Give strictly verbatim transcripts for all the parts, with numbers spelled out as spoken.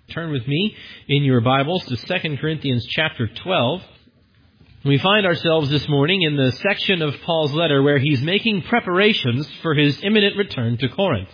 Turn with me in your Bibles to Second Corinthians chapter twelve. We find ourselves this morning in the section of Paul's letter where he's making preparations for his imminent return to Corinth.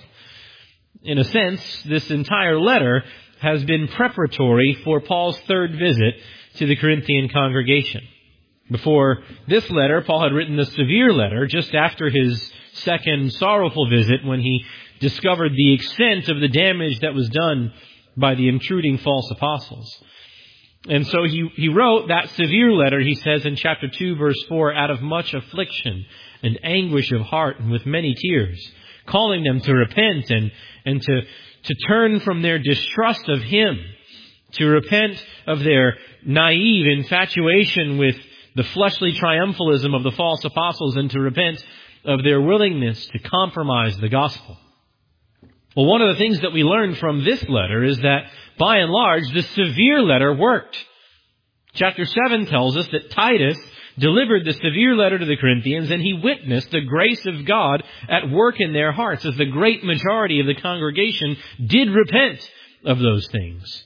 In a sense, this entire letter has been preparatory for Paul's third visit to the Corinthian congregation. Before this letter, Paul had written the severe letter just after his second sorrowful visit when he discovered the extent of the damage that was done by the intruding false apostles. And so he, he wrote that severe letter, he says in chapter two, verse four, out of much affliction and anguish of heart and with many tears, calling them to repent and, and to, to turn from their distrust of Him, to repent of their naive infatuation with the fleshly triumphalism of the false apostles and to repent of their willingness to compromise the gospel. Well, one of the things that we learn from this letter is that, by and large, the severe letter worked. Chapter seven tells us that Titus delivered the severe letter to the Corinthians, and he witnessed the grace of God at work in their hearts, as the great majority of the congregation did repent of those things.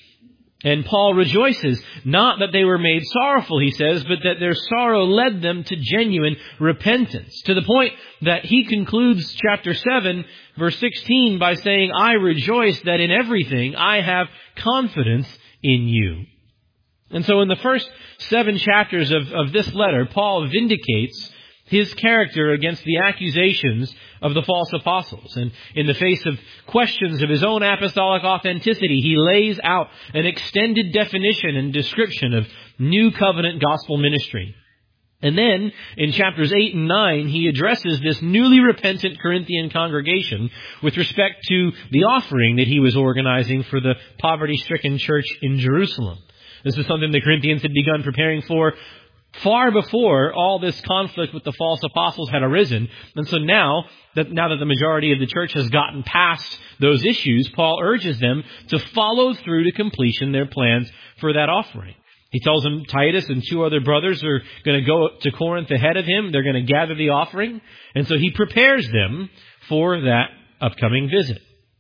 And Paul rejoices, not that they were made sorrowful, he says, but that their sorrow led them to genuine repentance. To the point that he concludes chapter seven, verse sixteen, by saying, I rejoice that in everything I have confidence in you. And so in the first seven chapters of, of this letter, Paul vindicates his character against the accusations of the false apostles. And in the face of questions of his own apostolic authenticity, he lays out an extended definition and description of new covenant gospel ministry. And then, in chapters eight and nine, he addresses this newly repentant Corinthian congregation with respect to the offering that he was organizing for the poverty-stricken church in Jerusalem. This is something the Corinthians had begun preparing for far before all this conflict with the false apostles had arisen. And so now that, now that the majority of the church has gotten past those issues, Paul urges them to follow through to completion their plans for that offering. He tells them Titus and two other brothers are going to go to Corinth ahead of him. They're going to gather the offering. And so he prepares them for that upcoming visit.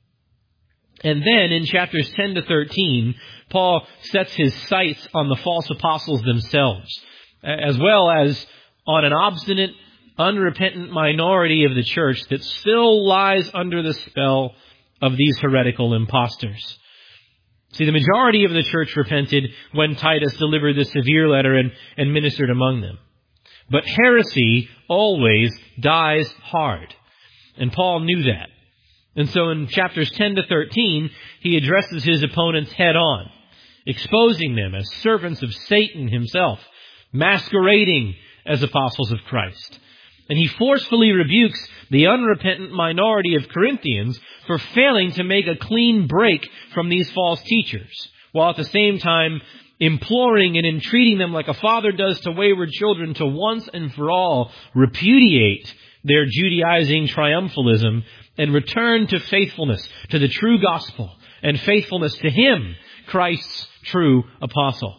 And then in chapters ten to thirteen, Paul sets his sights on the false apostles themselves, as well as on an obstinate, unrepentant minority of the church that still lies under the spell of these heretical impostors. See, the majority of the church repented when Titus delivered the severe letter and, and ministered among them. But heresy always dies hard. And Paul knew that. And so in chapters ten to thirteen, he addresses his opponents head on, exposing them as servants of Satan himself, masquerading as apostles of Christ. And he forcefully rebukes the unrepentant minority of Corinthians for failing to make a clean break from these false teachers, while at the same time imploring and entreating them like a father does to wayward children to once and for all repudiate their Judaizing triumphalism and return to faithfulness to the true gospel and faithfulness to Him, Christ's true apostle.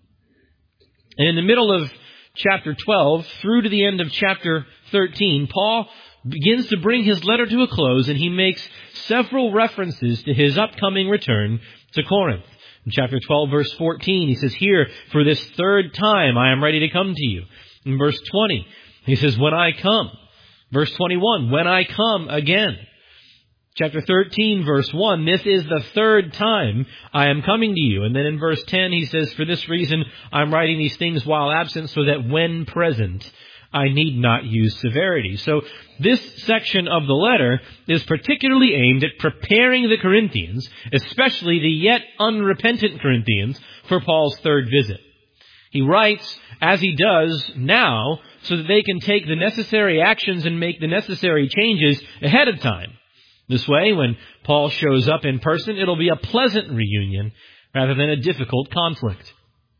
And in the middle of chapter twelve, through to the end of chapter thirteen, Paul begins to bring his letter to a close, and he makes several references to his upcoming return to Corinth. In chapter twelve, verse fourteen, he says, Here, for this third time, I am ready to come to you. In verse twenty, he says, When I come. Verse twenty-one, when I come again. Chapter thirteen, verse one, this is the third time I am coming to you. And then in verse ten, he says, For this reason I'm writing these things while absent, so that when present, I need not use severity. So this section of the letter is particularly aimed at preparing the Corinthians, especially the yet unrepentant Corinthians, for Paul's third visit. He writes, as he does now, so that they can take the necessary actions and make the necessary changes ahead of time. This way, when Paul shows up in person, it'll be a pleasant reunion rather than a difficult conflict.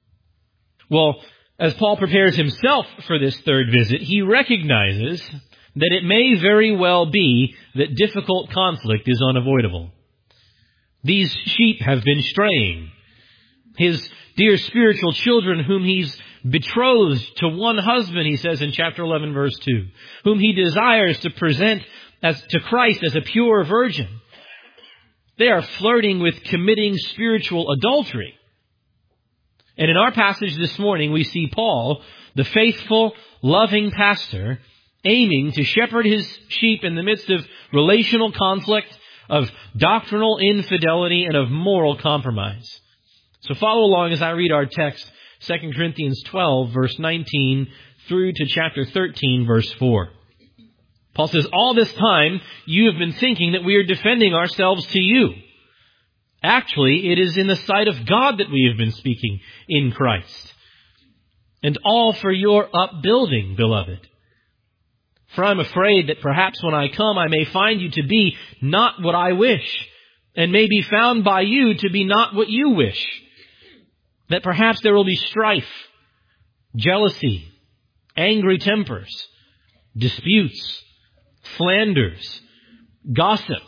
Well, as Paul prepares himself for this third visit, he recognizes that it may very well be that difficult conflict is unavoidable. These sheep have been straying. His dear spiritual children whom he's betrothed to one husband, he says in chapter eleven, verse two, whom he desires to present as to Christ as a pure virgin. They are flirting with committing spiritual adultery. And in our passage this morning, we see Paul, the faithful, loving pastor, aiming to shepherd his sheep in the midst of relational conflict, of doctrinal infidelity, and of moral compromise. So follow along as I read our text, Second Corinthians twelve, verse nineteen, through to chapter thirteen, verse four. Paul says, all this time you have been thinking that we are defending ourselves to you. Actually, it is in the sight of God that we have been speaking in Christ. And all for your upbuilding, beloved. For I'm afraid that perhaps when I come I may find you to be not what I wish, and may be found by you to be not what you wish. That perhaps there will be strife, jealousy, angry tempers, disputes, slanders, gossip,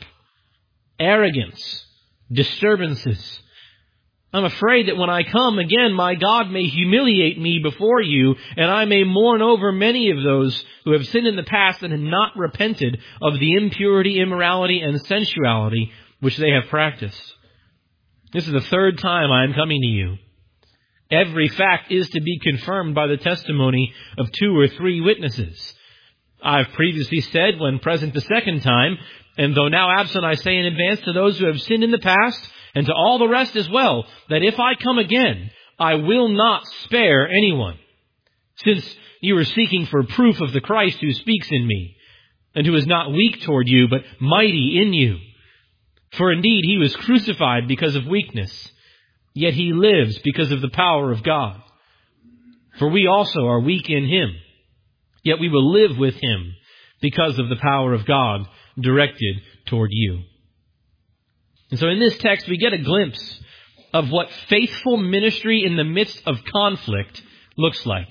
arrogance, disturbances. I'm afraid that when I come again, my God may humiliate me before you, and I may mourn over many of those who have sinned in the past and have not repented of the impurity, immorality, and sensuality which they have practiced. This is the third time I am coming to you. Every fact is to be confirmed by the testimony of two or three witnesses. I've previously said, when present the second time, and though now absent, I say in advance to those who have sinned in the past, and to all the rest as well, that if I come again, I will not spare anyone. Since you are seeking for proof of the Christ who speaks in me, and who is not weak toward you, but mighty in you. For indeed he was crucified because of weakness, yet he lives because of the power of God. For we also are weak in him, yet we will live with him because of the power of God directed toward you. And so in this text, we get a glimpse of what faithful ministry in the midst of conflict looks like.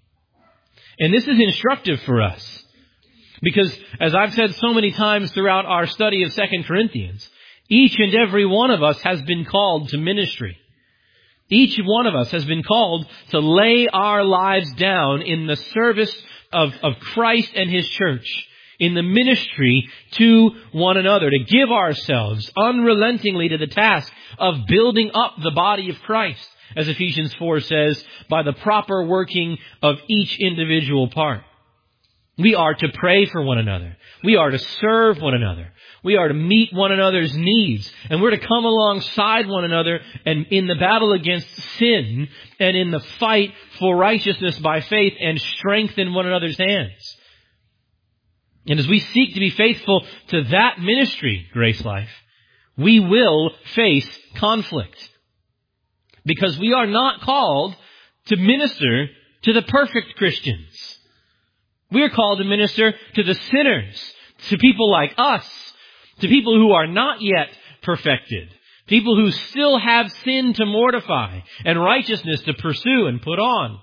And this is instructive for us. Because, as I've said so many times throughout our study of Second Corinthians, each and every one of us has been called to ministry. Each one of us has been called to lay our lives down in the service of, of Christ and His church, in the ministry to one another, to give ourselves unrelentingly to the task of building up the body of Christ, as Ephesians four says, by the proper working of each individual part. We are to pray for one another. We are to serve one another. We are to meet one another's needs. And we're to come alongside one another and in the battle against sin and in the fight for righteousness by faith and strengthen one another's hands. And as we seek to be faithful to that ministry, Grace Life, we will face conflict. Because we are not called to minister to the perfect Christians. We are called to minister to the sinners, to people like us, to people who are not yet perfected, people who still have sin to mortify and righteousness to pursue and put on.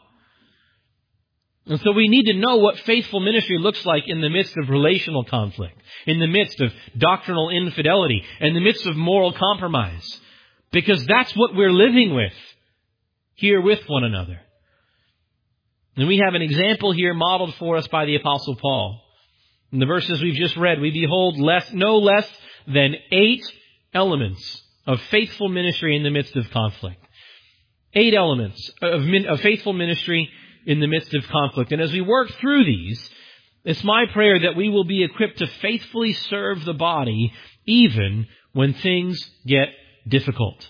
And so we need to know what faithful ministry looks like in the midst of relational conflict, in the midst of doctrinal infidelity, in the midst of moral compromise, because that's what we're living with here with one another. And we have an example here modeled for us by the Apostle Paul. In the verses we've just read, we behold less, no less than eight elements of faithful ministry in the midst of conflict. Eight elements of, min, of faithful ministry in the midst of conflict. And as we work through these, it's my prayer that we will be equipped to faithfully serve the body even when things get difficult.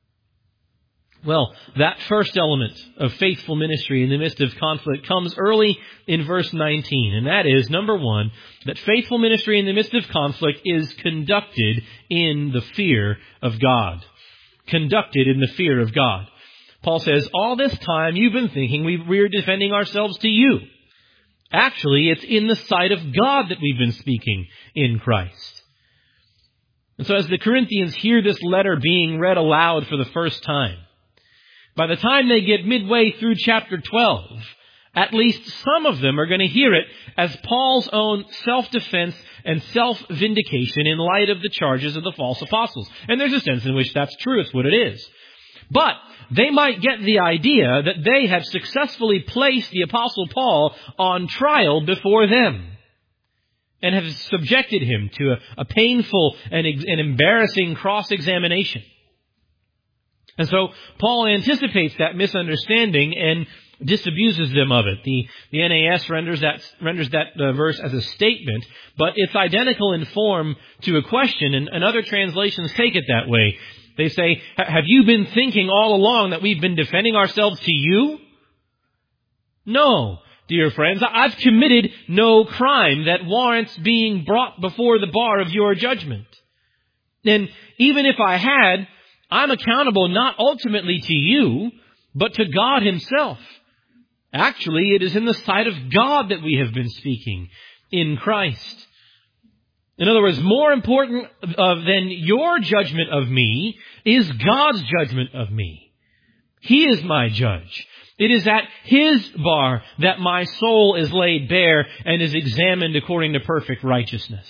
Well, that first element of faithful ministry in the midst of conflict comes early in verse nineteen. And that is, number one, that faithful ministry in the midst of conflict is conducted in the fear of God. Conducted in the fear of God. Paul says, all this time you've been thinking we, we're defending ourselves to you. Actually, it's in the sight of God that we've been speaking in Christ. And so as the Corinthians hear this letter being read aloud for the first time, by the time they get midway through chapter twelve, at least some of them are going to hear it as Paul's own self-defense and self-vindication in light of the charges of the false apostles. And there's a sense in which that's true. It's what it is. But they might get the idea that they have successfully placed the Apostle Paul on trial before them. and have subjected him to a, a painful and ex- an embarrassing cross-examination. And so Paul anticipates that misunderstanding and disabuses them of it. The, the N A S renders that, renders that uh, verse as a statement, but it's identical in form to a question, and, and other translations take it that way. They say, have you been thinking all along that we've been defending ourselves to you? No, dear friends, I've committed no crime that warrants being brought before the bar of your judgment. And even if I had, I'm accountable not ultimately to you, but to God himself. Actually, it is in the sight of God that we have been speaking in Christ. In other words, more important uh, than your judgment of me is God's judgment of me. He is my judge. It is at his bar that my soul is laid bare and is examined according to perfect righteousness.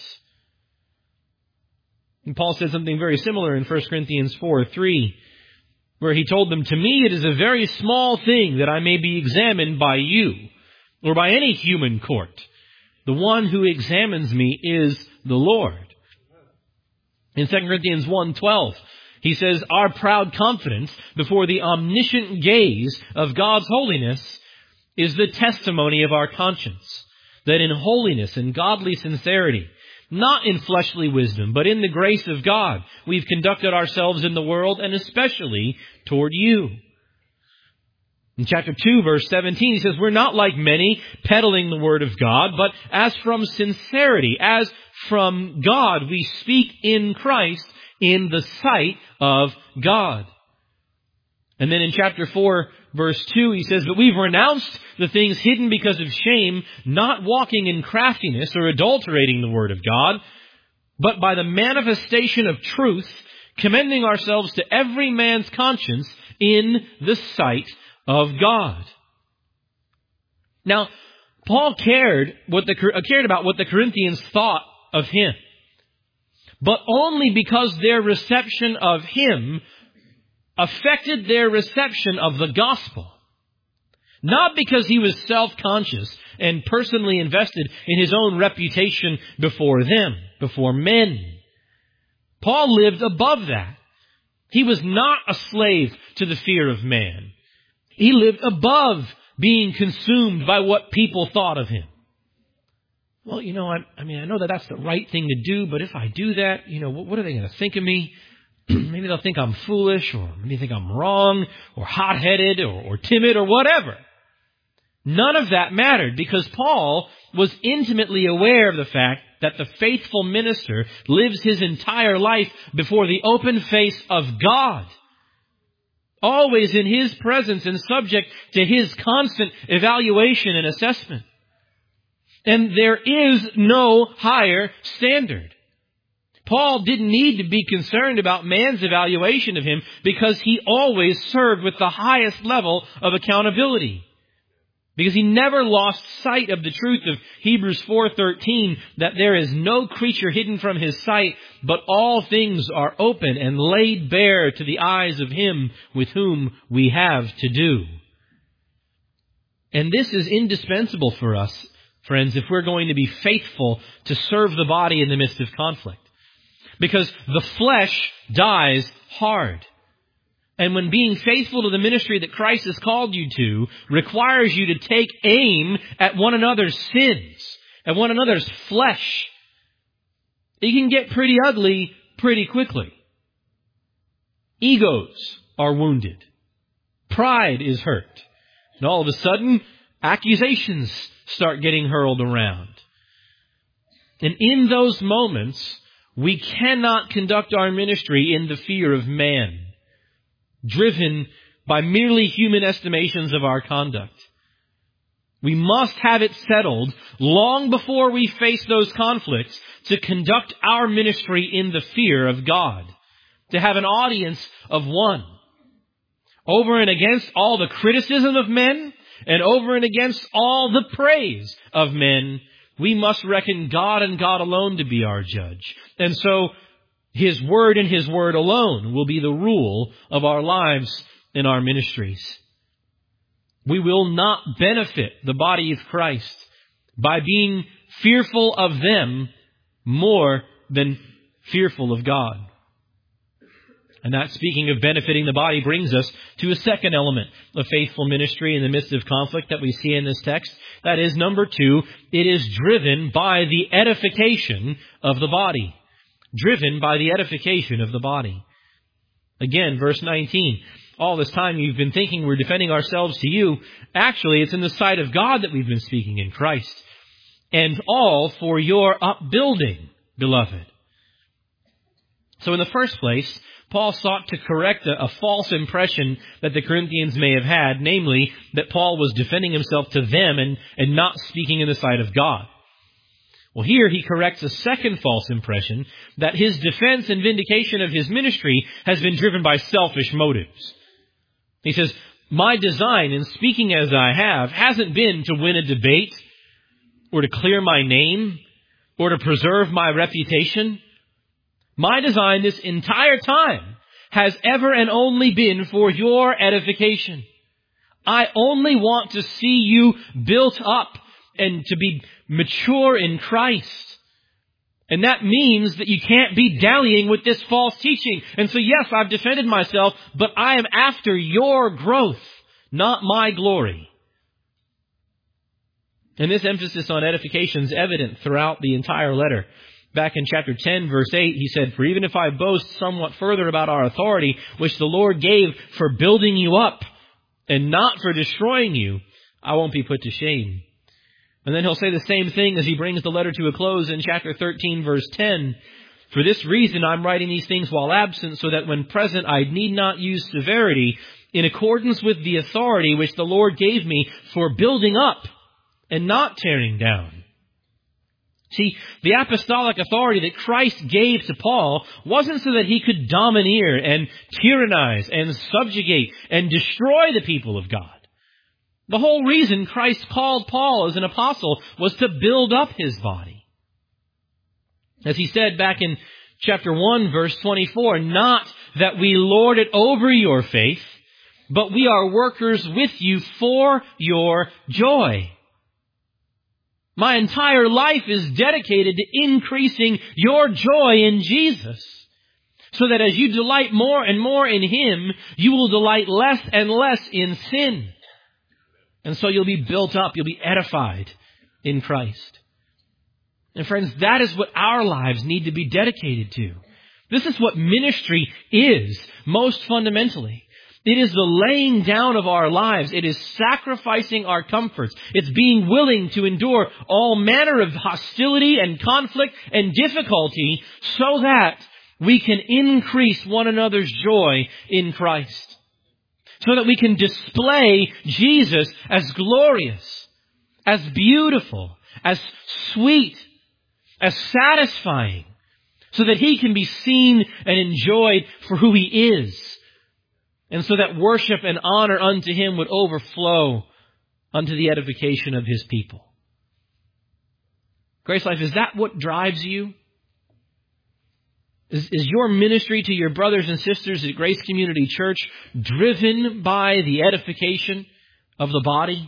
And Paul said something very similar in First Corinthians four three, where he told them, to me it is a very small thing that I may be examined by you, or by any human court. The one who examines me is the Lord. In Second Corinthians one twelve, he says, our proud confidence before the omniscient gaze of God's holiness is the testimony of our conscience, that in holiness and godly sincerity, not in fleshly wisdom, but in the grace of God, we've conducted ourselves in the world, and especially toward you. In chapter two, verse seventeen, he says, we're not like many peddling the word of God, but as from sincerity, as from God, we speak in Christ in the sight of God. And then in chapter four, verse two, he says, but we've renounced the things hidden because of shame, not walking in craftiness or adulterating the word of God, but by the manifestation of truth, commending ourselves to every man's conscience in the sight of God. Now, Paul cared what the cared about what the Corinthians thought of him, but only because their reception of him affected their reception of the gospel. Not because he was self-conscious and personally invested in his own reputation before them, before men. Paul lived above that. He was not a slave to the fear of man. He lived above being consumed by what people thought of him. Well, you know, I, I mean, I know that that's the right thing to do, but if I do that, you know, what, what are they going to think of me? Maybe they'll think I'm foolish, or maybe they think I'm wrong, or hot-headed, or, or timid, or whatever. None of that mattered, because Paul was intimately aware of the fact that the faithful minister lives his entire life before the open face of God, always in his presence and subject to his constant evaluation and assessment. And there is no higher standard. Paul didn't need to be concerned about man's evaluation of him, because he always served with the highest level of accountability. Because he never lost sight of the truth of Hebrews four thirteen, that there is no creature hidden from his sight, but all things are open and laid bare to the eyes of him with whom we have to do. And this is indispensable for us, friends, if we're going to be faithful to serve the body in the midst of conflict. Because the flesh dies hard. And when being faithful to the ministry that Christ has called you to requires you to take aim at one another's sins, at one another's flesh, it can get pretty ugly pretty quickly. Egos are wounded. Pride is hurt. And all of a sudden, accusations start getting hurled around. And in those moments, we cannot conduct our ministry in the fear of man, driven by merely human estimations of our conduct. We must have it settled long before we face those conflicts to conduct our ministry in the fear of God, to have an audience of one. Over and against all the criticism of men, and over and against all the praise of men, we must reckon God and God alone to be our judge. And so His Word and His Word alone will be the rule of our lives and our ministries. We will not benefit the body of Christ by being fearful of them more than fearful of God. And that, speaking of benefiting the body, brings us to a second element of faithful ministry in the midst of conflict that we see in this text. That is, number two, it is driven by the edification of the body. Driven by the edification of the body. Again, verse nineteen. All this time you've been thinking we're defending ourselves to you. Actually, it's in the sight of God that we've been speaking in Christ. And all for your upbuilding, beloved. So in the first place, Paul sought to correct a, a false impression that the Corinthians may have had, namely that Paul was defending himself to them and, and not speaking in the sight of God. Well, here he corrects a second false impression that his defense and vindication of his ministry has been driven by selfish motives. He says, my design in speaking as I have hasn't been to win a debate or to clear my name or to preserve my reputation. My design this entire time has ever and only been for your edification. I only want to see you built up and to be mature in Christ. And that means that you can't be dallying with this false teaching. And so yes, I've defended myself, but I am after your growth, not my glory. And this emphasis on edification is evident throughout the entire letter. Back in chapter ten, verse eight, he said, for even if I boast somewhat further about our authority, which the Lord gave for building you up and not for destroying you, I won't be put to shame. And then he'll say the same thing as he brings the letter to a close in chapter thirteen, verse ten. For this reason I'm writing these things while absent, so that when present I need not use severity, in accordance with the authority which the Lord gave me for building up and not tearing down. See, the apostolic authority that Christ gave to Paul wasn't so that he could domineer and tyrannize and subjugate and destroy the people of God. The whole reason Christ called Paul as an apostle was to build up his body. As he said back in chapter one, verse twenty-four, not that we lord it over your faith, but we are workers with you for your joy. My entire life is dedicated to increasing your joy in Jesus, so that as you delight more and more in Him, you will delight less and less in sin. And so you'll be built up, you'll be edified in Christ. And friends, that is what our lives need to be dedicated to. This is what ministry is, most fundamentally. It is the laying down of our lives. It is sacrificing our comforts. It's being willing to endure all manner of hostility and conflict and difficulty so that we can increase one another's joy in Christ. So that we can display Jesus as glorious, as beautiful, as sweet, as satisfying, so that He can be seen and enjoyed for who He is. And so that worship and honor unto Him would overflow unto the edification of His people. Grace Life, is that what drives you? Is, is your ministry to your brothers and sisters at Grace Community Church driven by the edification of the body?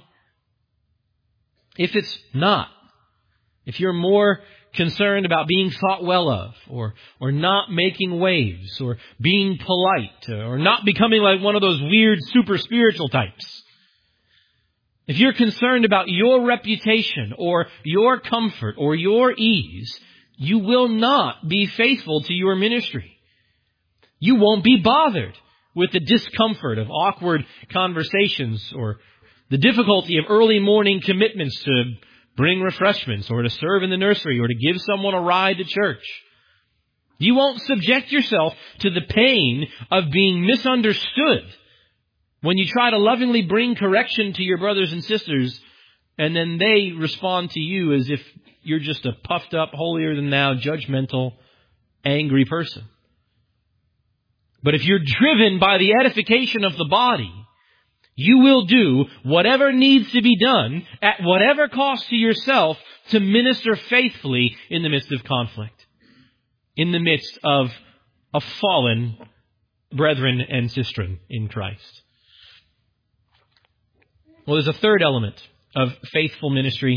If it's not, if you're more concerned about being thought well of, or or not making waves, or being polite, or not becoming like one of those weird super spiritual types. If you're concerned about your reputation, or your comfort, or your ease, you will not be faithful to your ministry. You won't be bothered with the discomfort of awkward conversations, or the difficulty of early morning commitments to bring refreshments, or to serve in the nursery, or to give someone a ride to church. You won't subject yourself to the pain of being misunderstood when you try to lovingly bring correction to your brothers and sisters, and then they respond to you as if you're just a puffed up, holier than thou, judgmental, angry person. But if you're driven by the edification of the body, you will do whatever needs to be done at whatever cost to yourself to minister faithfully in the midst of conflict, in the midst of a fallen brethren and sistren in Christ. Well, there's a third element of faithful ministry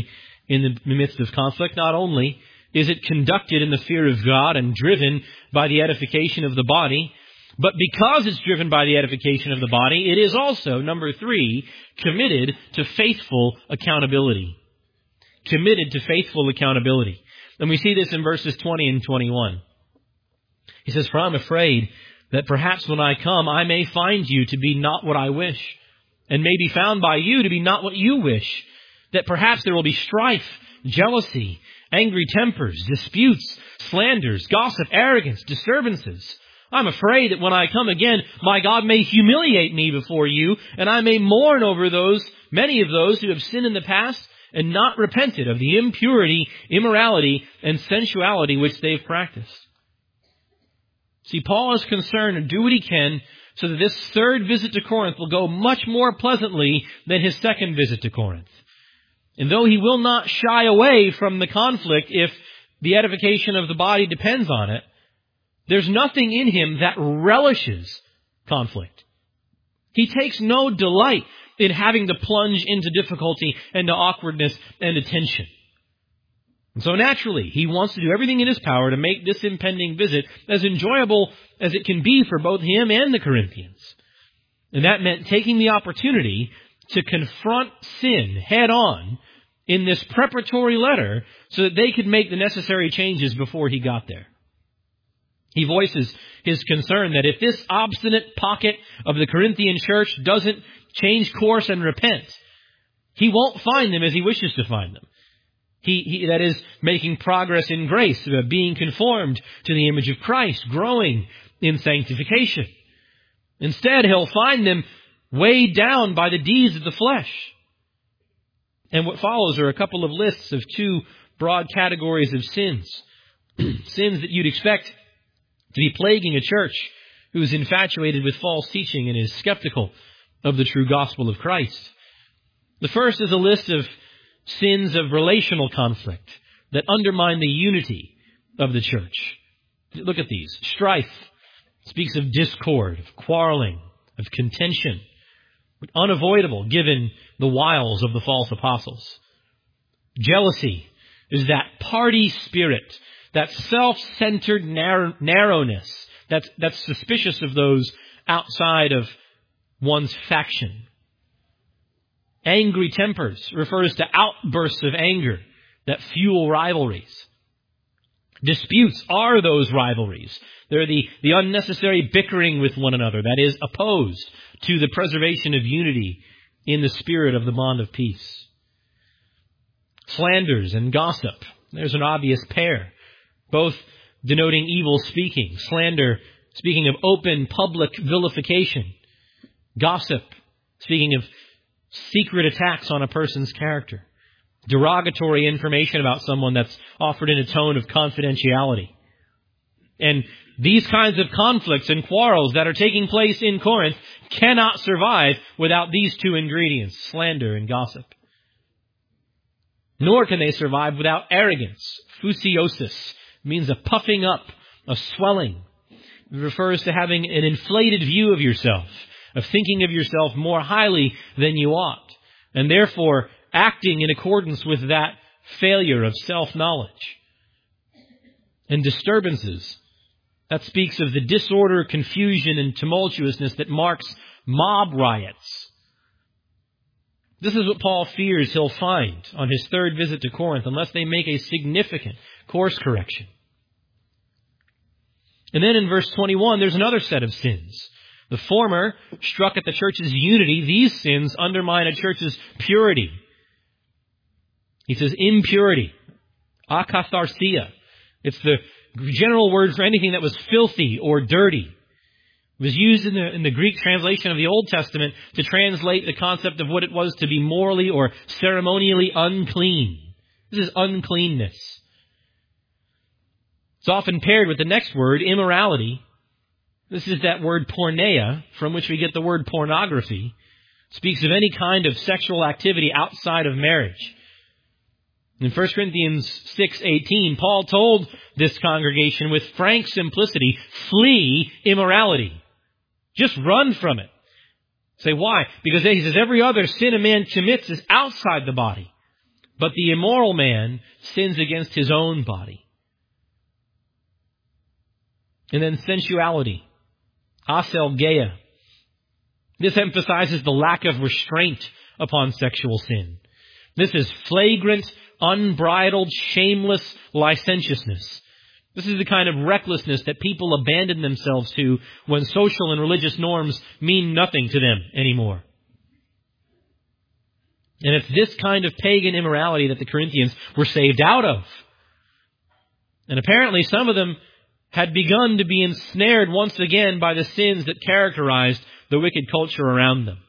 in the midst of conflict. Not only is it conducted in the fear of God and driven by the edification of the body, but because it's driven by the edification of the body, it is also, number three, committed to faithful accountability. Committed to faithful accountability. And we see this in verses twenty and twenty-one. He says, "For I'm afraid that perhaps when I come, I may find you to be not what I wish, and may be found by you to be not what you wish, that perhaps there will be strife, jealousy, angry tempers, disputes, slanders, gossip, arrogance, disturbances. I'm afraid that when I come again, my God may humiliate me before you, and I may mourn over those, many of those who have sinned in the past and not repented of the impurity, immorality, and sensuality which they've practiced." See, Paul is concerned to do what he can so that this third visit to Corinth will go much more pleasantly than his second visit to Corinth. And though he will not shy away from the conflict if the edification of the body depends on it, there's nothing in him that relishes conflict. He takes no delight in having to plunge into difficulty and to awkwardness and to tension. And so naturally, he wants to do everything in his power to make this impending visit as enjoyable as it can be for both him and the Corinthians. And that meant taking the opportunity to confront sin head on in this preparatory letter so that they could make the necessary changes before he got there. He voices his concern that if this obstinate pocket of the Corinthian church doesn't change course and repent, he won't find them as he wishes to find them. He, he that is, making progress in grace, uh, being conformed to the image of Christ, growing in sanctification. Instead, he'll find them weighed down by the deeds of the flesh. And what follows are a couple of lists of two broad categories of sins. Sins that you'd expect to be plaguing a church who is infatuated with false teaching and is skeptical of the true gospel of Christ. The first is a list of sins of relational conflict that undermine the unity of the church. Look at these. Strife speaks of discord, of quarreling, of contention, unavoidable given the wiles of the false apostles. Jealousy is that party spirit, that self-centered narrow, narrowness that's, that's suspicious of those outside of one's faction. Angry tempers refers to outbursts of anger that fuel rivalries. Disputes are those rivalries. They're the, the unnecessary bickering with one another that is opposed to the preservation of unity in the spirit of the bond of peace. Slanders and gossip. There's an obvious pair, both denoting evil speaking. Slander, speaking of open public vilification. Gossip, speaking of secret attacks on a person's character. Derogatory information about someone that's offered in a tone of confidentiality. And these kinds of conflicts and quarrels that are taking place in Corinth cannot survive without these two ingredients, slander and gossip. Nor can they survive without arrogance. Phusiosis means a puffing up, a swelling. It refers to having an inflated view of yourself, of thinking of yourself more highly than you ought, and therefore acting in accordance with that failure of self-knowledge. And disturbances, that speaks of the disorder, confusion, and tumultuousness that marks mob riots. This is what Paul fears he'll find on his third visit to Corinth unless they make a significant course correction. And then in verse twenty-one, there's another set of sins. The former struck at the church's unity. These sins undermine a church's purity. He says impurity, akatharsia. It's the general word for anything that was filthy or dirty. It was used in the, in the Greek translation of the Old Testament to translate the concept of what it was to be morally or ceremonially unclean. This is uncleanness. It's often paired with the next word, immorality. This is that word porneia, from which we get the word pornography. It speaks of any kind of sexual activity outside of marriage. In First Corinthians six eighteen, Paul told this congregation with frank simplicity, flee immorality. Just run from it. Say, why? Because he says every other sin a man commits is outside the body, But the immoral man sins against his own body. And then sensuality, aselgeia. This emphasizes the lack of restraint upon sexual sin. This is flagrant, unbridled, shameless licentiousness. This is the kind of recklessness that people abandon themselves to when social and religious norms mean nothing to them anymore. And it's this kind of pagan immorality that the Corinthians were saved out of. And apparently some of them had begun to be ensnared once again by the sins that characterized the wicked culture around them.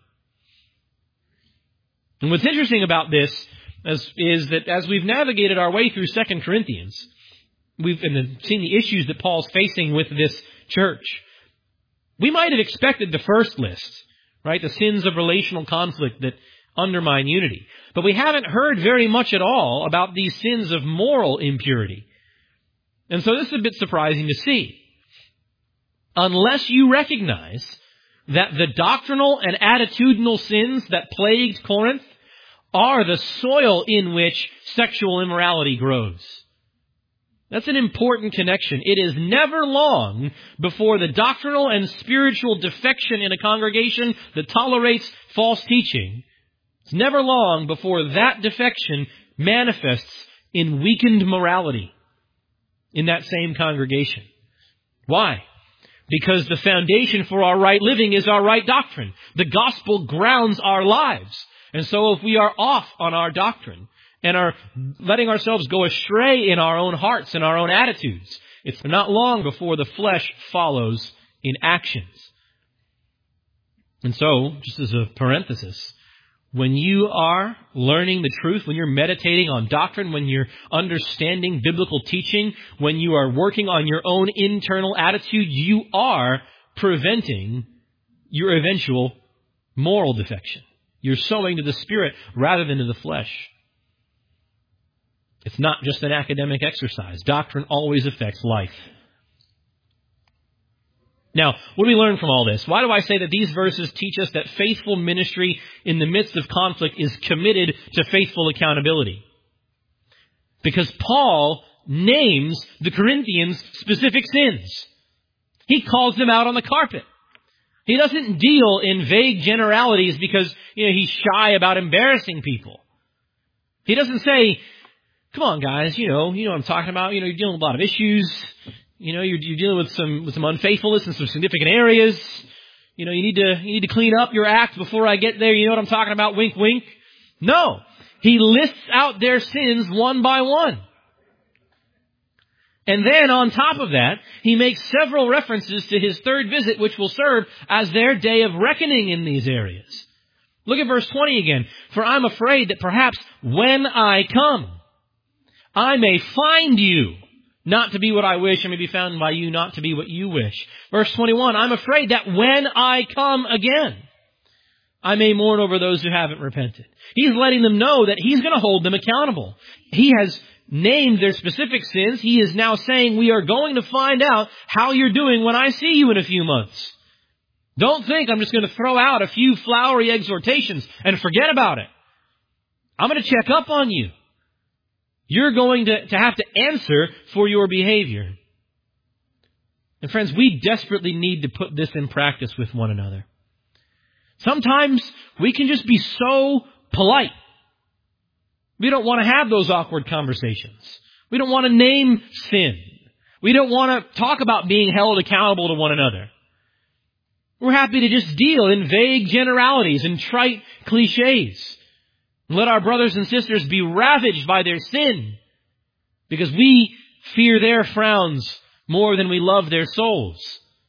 And what's interesting about this is, is that as we've navigated our way through Second Corinthians, we've and seen the issues that Paul's facing with this church. We might have expected the first list, right? The sins of relational conflict that undermine unity. But we haven't heard very much at all about these sins of moral impurity. And so this is a bit surprising to see. Unless you recognize that the doctrinal and attitudinal sins that plagued Corinth are the soil in which sexual immorality grows. That's an important connection. It is never long before the doctrinal and spiritual defection in a congregation that tolerates false teaching. It's never long before that defection manifests in weakened morality in that same congregation. Why? Because the foundation for our right living is our right doctrine. The gospel grounds our lives. And so if we are off on our doctrine and are letting ourselves go astray in our own hearts and our own attitudes, it's not long before the flesh follows in actions. And so, just as a parenthesis, when you are learning the truth, when you're meditating on doctrine, when you're understanding biblical teaching, when you are working on your own internal attitude, you are preventing your eventual moral defection. You're sowing to the Spirit rather than to the flesh. It's not just an academic exercise. Doctrine always affects life. Now, what do we learn from all this? Why do I say that these verses teach us that faithful ministry in the midst of conflict is committed to faithful accountability? Because Paul names the Corinthians' specific sins. He calls them out on the carpet. He doesn't deal in vague generalities because, you know, he's shy about embarrassing people. He doesn't say, come on, guys, you know, you know what I'm talking about. You know, you're dealing with a lot of issues. You know, you're, you're dealing with some with some unfaithfulness in some significant areas. You know, you need to you need to clean up your act before I get there. You know what I'm talking about? Wink, wink. No. He lists out their sins one by one. And then on top of that, he makes several references to his third visit, which will serve as their day of reckoning in these areas. Look at verse twenty again. For I'm afraid that perhaps when I come, I may find you not to be what I wish, and may be found by you not to be what you wish. Verse twenty-one, I'm afraid that when I come again, I may mourn over those who haven't repented. He's letting them know that he's going to hold them accountable. He has named their specific sins. He is now saying, we are going to find out how you're doing when I see you in a few months. Don't think I'm just going to throw out a few flowery exhortations and forget about it. I'm going to check up on you. You're going to, to have to answer for your behavior. And friends, we desperately need to put this in practice with one another. Sometimes we can just be so polite. We don't want to have those awkward conversations. We don't want to name sin. We don't want to talk about being held accountable to one another. We're happy to just deal in vague generalities and trite cliches. Let our brothers and sisters be ravaged by their sin because we fear their frowns more than we love their souls.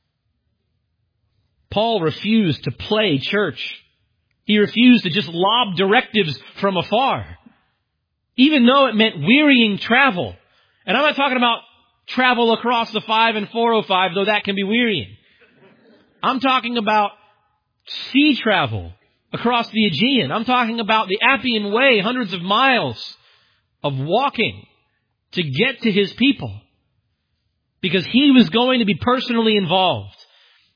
Paul refused to play church. He refused to just lob directives from afar, even though it meant wearying travel. And I'm not talking about travel across the five and four oh five, though that can be wearying. I'm talking about sea travel across the Aegean. I'm talking about the Appian Way, hundreds of miles of walking to get to his people. Because he was going to be personally involved.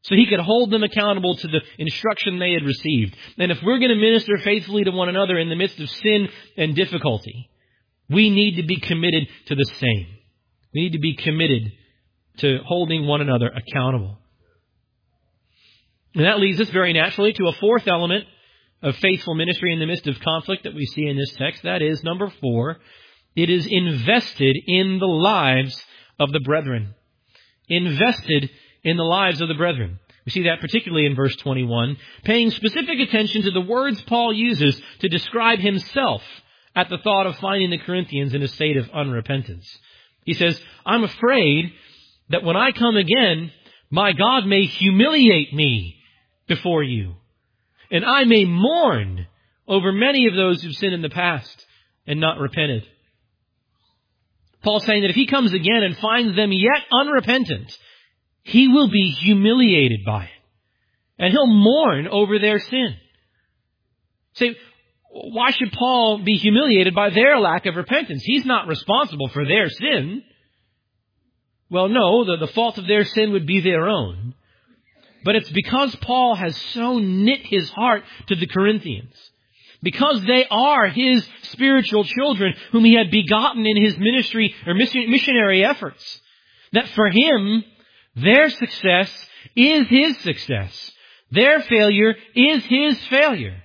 so he could hold them accountable to the instruction they had received. And if we're going to minister faithfully to one another in the midst of sin and difficulty, we need to be committed to the same. We need to be committed to holding one another accountable. And that leads us very naturally to a fourth element of faithful ministry in the midst of conflict that we see in this text. That is, number four, it is invested in the lives of the brethren. Invested in the lives of the brethren. We see that particularly in verse twenty-one, paying specific attention to the words Paul uses to describe himself at the thought of finding the Corinthians in a state of unrepentance. He says, I'm afraid that when I come again, my God may humiliate me before you, and I may mourn over many of those who've sinned in the past and not repented. Paul's saying that if he comes again and finds them yet unrepentant, he will be humiliated by it. And he'll mourn over their sin. Say, why should Paul be humiliated by their lack of repentance? He's not responsible for their sin. Well, no, the, the fault of their sin would be their own. But it's because Paul has so knit his heart to the Corinthians. Because they are his spiritual children whom he had begotten in his ministry or missionary efforts. That for him, their success is his success. Their failure is his failure.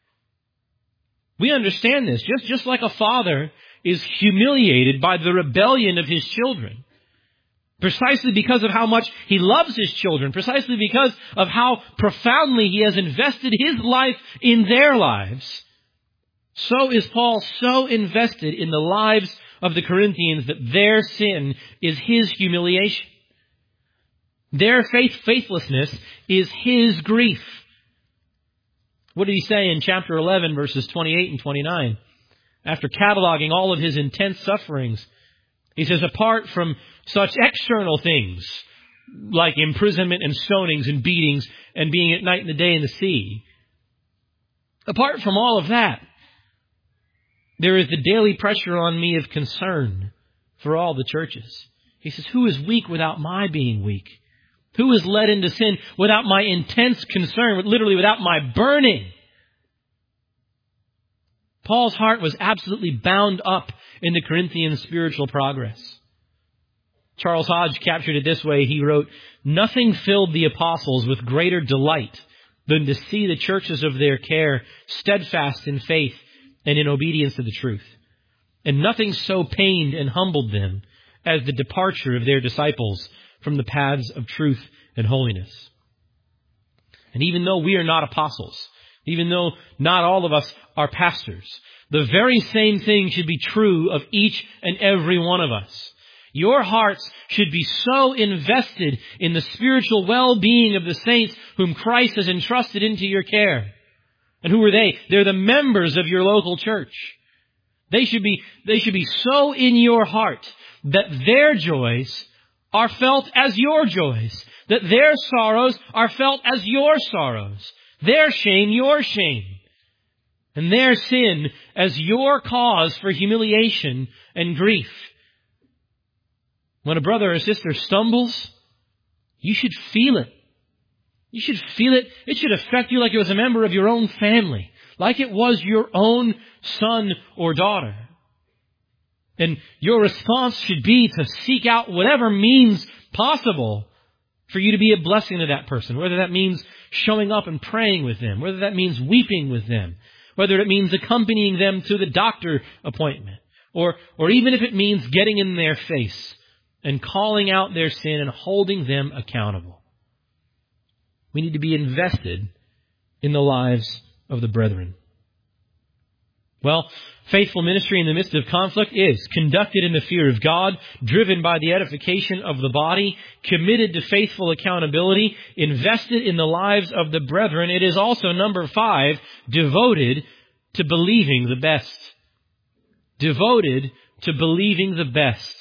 We understand this. Just, just like a father is humiliated by the rebellion of his children. Precisely because of how much he loves his children. Precisely because of how profoundly he has invested his life in their lives. So is Paul so invested in the lives of the Corinthians that their sin is his humiliation. Their faith faithlessness is his grief. What did he say in chapter eleven, verses twenty-eight and twenty-nine? After cataloging all of his intense sufferings, he says, apart from such external things, like imprisonment and stonings and beatings and being at night and the day in the sea, apart from all of that, there is the daily pressure on me of concern for all the churches. He says, who is weak without my being weak? Who is led into sin without my intense concern, literally without my burning? Paul's heart was absolutely bound up in the Corinthian spiritual progress. Charles Hodge captured it this way. He wrote, nothing filled the apostles with greater delight than to see the churches of their care steadfast in faith and in obedience to the truth. And nothing so pained and humbled them as the departure of their disciples from the paths of truth and holiness. And even though we are not apostles, even though not all of us are pastors, the very same thing should be true of each and every one of us. Your hearts should be so invested in the spiritual well-being of the saints whom Christ has entrusted into your care. And who are they? They're the members of your local church. They should be, they should be so in your heart that their joys are felt as your joys, that their sorrows are felt as your sorrows, their shame, your shame, and their sin as your cause for humiliation and grief. When a brother or sister stumbles, you should feel it. You should feel it. It should affect you like it was a member of your own family, like it was your own son or daughter. And your response should be to seek out whatever means possible for you to be a blessing to that person, whether that means showing up and praying with them, whether that means weeping with them, whether it means accompanying them to the doctor appointment, or, or even if it means getting in their face and calling out their sin and holding them accountable. We need to be invested in the lives of the brethren. Well, faithful ministry in the midst of conflict is conducted in the fear of God, driven by the edification of the body, committed to faithful accountability, invested in the lives of the brethren. It is also, number five, devoted to believing the best. Devoted to believing the best.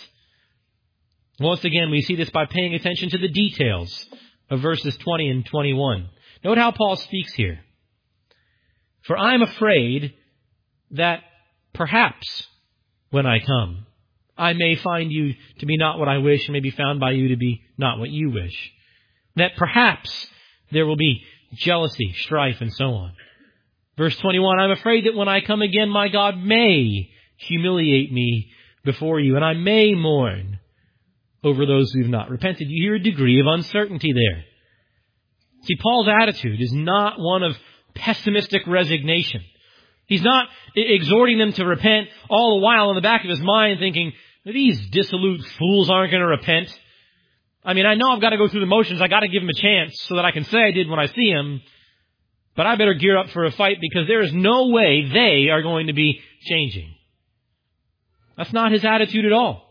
Once again, we see this by paying attention to the details of verses twenty and twenty-one. Note how Paul speaks here. For I am afraid that perhaps when I come, I may find you to be not what I wish and may be found by you to be not what you wish. that perhaps there will be jealousy, strife, and so on. Verse twenty-one, I'm afraid that when I come again, my God may humiliate me before you, and I may mourn over those who have not repented. You hear a degree of uncertainty there. See, Paul's attitude is not one of pessimistic resignation. He's not exhorting them to repent all the while in the back of his mind thinking, these dissolute fools aren't going to repent. I mean, I know I've got to go through the motions. I got to give them a chance so that I can say I did when I see him. But I better gear up for a fight because there is no way they are going to be changing. That's not his attitude at all.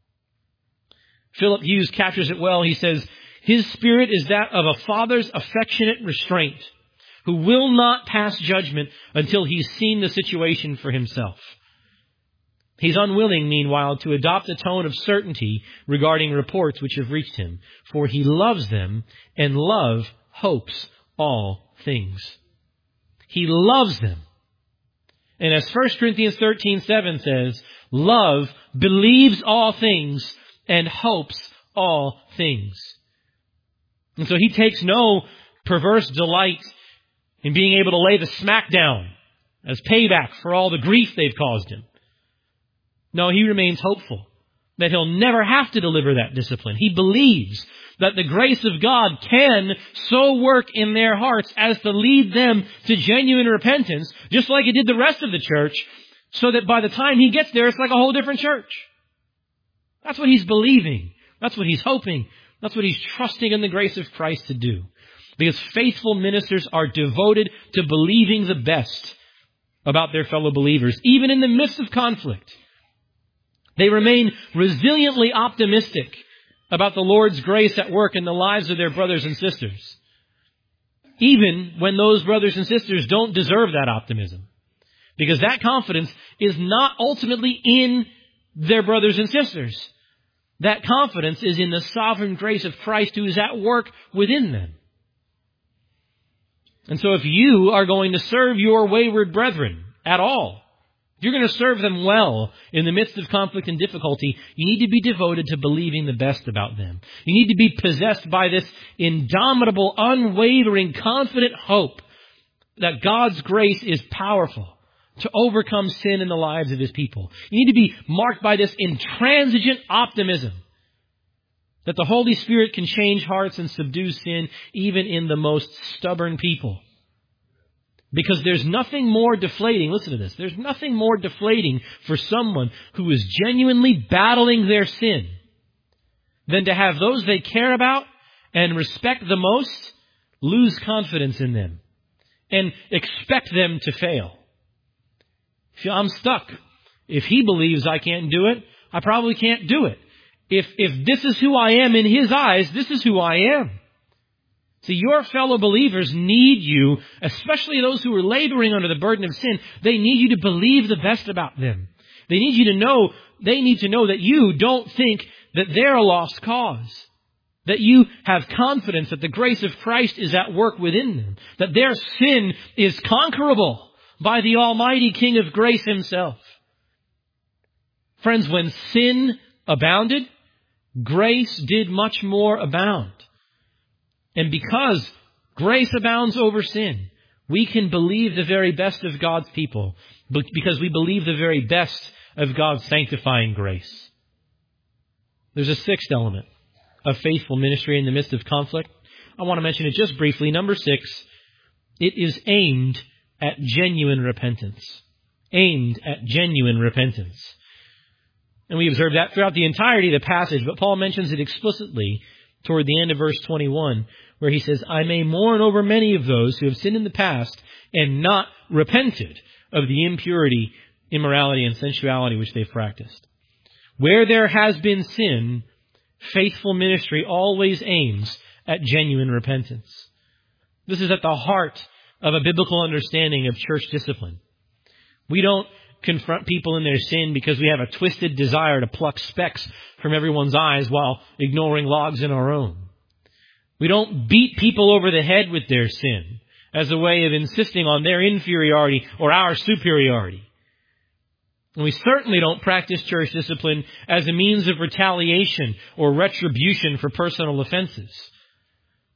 Philip Hughes captures it well. He says, his spirit is that of a father's affectionate restraint who will not pass judgment until he's seen the situation for himself. He's unwilling, meanwhile, to adopt a tone of certainty regarding reports which have reached him, for he loves them, and love hopes all things. He loves them. And as First Corinthians thirteen seven says, love believes all things and hopes all things. And so he takes no perverse delight in being able to lay the smack down as payback for all the grief they've caused him. No, he remains hopeful that he'll never have to deliver that discipline. He believes that the grace of God can so work in their hearts as to lead them to genuine repentance, just like it did the rest of the church, so that by the time he gets there, it's like a whole different church. That's what he's believing. That's what he's hoping. That's what he's trusting in the grace of Christ to do. Because faithful ministers are devoted to believing the best about their fellow believers, even in the midst of conflict. They remain resiliently optimistic about the Lord's grace at work in the lives of their brothers and sisters, even when those brothers and sisters don't deserve that optimism. Because that confidence is not ultimately in their brothers and sisters. That confidence is in the sovereign grace of Christ who is at work within them. And so if you are going to serve your wayward brethren at all, if you're going to serve them well in the midst of conflict and difficulty, you need to be devoted to believing the best about them. You need to be possessed by this indomitable, unwavering, confident hope that God's grace is powerful to overcome sin in the lives of His people. You need to be marked by this intransigent optimism that the Holy Spirit can change hearts and subdue sin even in the most stubborn people. Because there's nothing more deflating, listen to this, there's nothing more deflating for someone who is genuinely battling their sin than to have those they care about and respect the most lose confidence in them and expect them to fail. I'm stuck. If he believes I can't do it, I probably can't do it. If if this is who I am in his eyes, this is who I am. See, your fellow believers need you, especially those who are laboring under the burden of sin. They need you to believe the best about them. They need you to know, they need to know that you don't think that they're a lost cause. That you have confidence that the grace of Christ is at work within them. That their sin is conquerable by the Almighty King of grace Himself. Friends, when sin abounded, grace did much more abound. And because grace abounds over sin, we can believe the very best of God's people because we believe the very best of God's sanctifying grace. There's a sixth element of faithful ministry in the midst of conflict. I want to mention it just briefly. Number six, it is aimed at genuine repentance. Aimed at genuine repentance. And we observe that throughout the entirety of the passage, but Paul mentions it explicitly toward the end of verse twenty-one, where he says, I may mourn over many of those who have sinned in the past and not repented of the impurity, immorality, and sensuality which they've practiced. Where there has been sin, faithful ministry always aims at genuine repentance. This is at the heart of a biblical understanding of church discipline. We don't confront people in their sin because we have a twisted desire to pluck specks from everyone's eyes while ignoring logs in our own. We don't beat people over the head with their sin as a way of insisting on their inferiority or our superiority. And we certainly don't practice church discipline as a means of retaliation or retribution for personal offenses.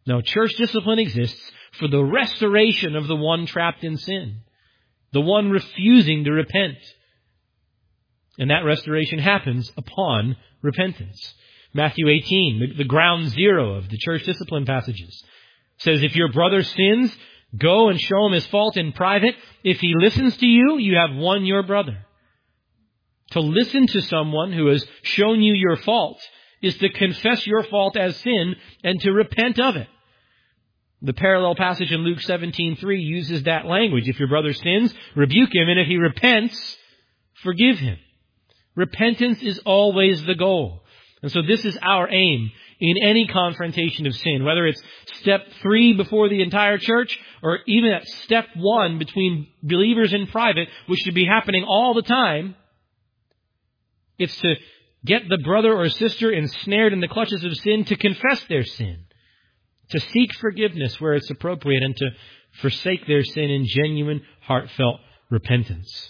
No, church discipline exists for the restoration of the one trapped in sin, the one refusing to repent. And that restoration happens upon repentance. Matthew eighteen, the, the ground zero of the church discipline passages, says, if your brother sins, go and show him his fault in private. If he listens to you, you have won your brother. To listen to someone who has shown you your fault is to confess your fault as sin and to repent of it. The parallel passage in Luke seventeen three uses that language. If your brother sins, rebuke him, and if he repents, forgive him. Repentance is always the goal. And so this is our aim in any confrontation of sin, whether it's step three before the entire church or even at step one between believers in private, which should be happening all the time. It's to get the brother or sister ensnared in the clutches of sin to confess their sin, to seek forgiveness where it's appropriate, and to forsake their sin in genuine, heartfelt repentance.